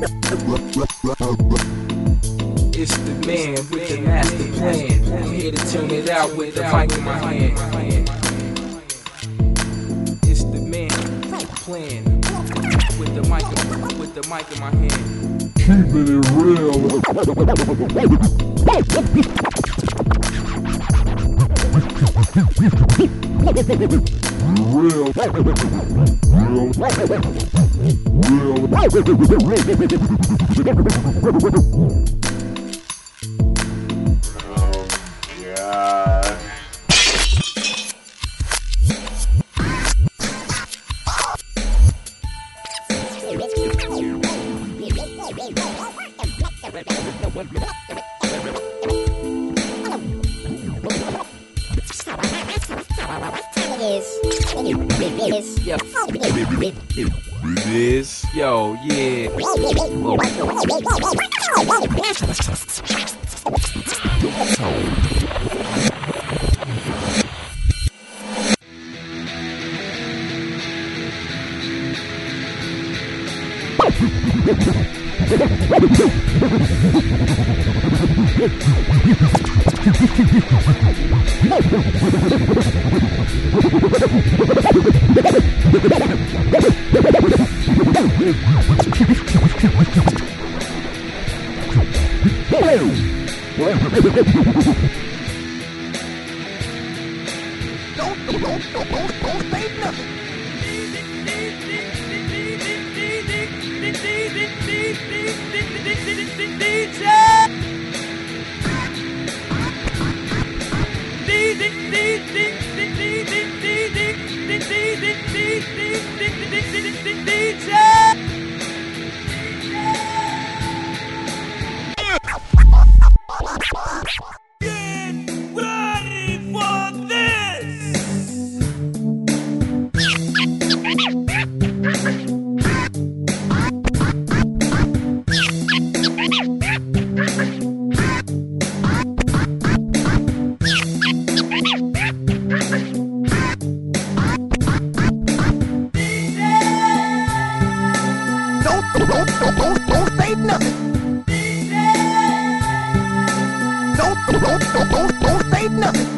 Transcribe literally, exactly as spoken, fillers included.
It's the man with the master plan. I'm here to turn it out with the mic in my hand. It's the man plan with the mic in, with the mic in my hand. Keeping it real. Real. Real. God. Yo, this, yo, yeah. Don't, don't, don't, don't, don't say nothing. Don't, don't, don't, don't say nothing.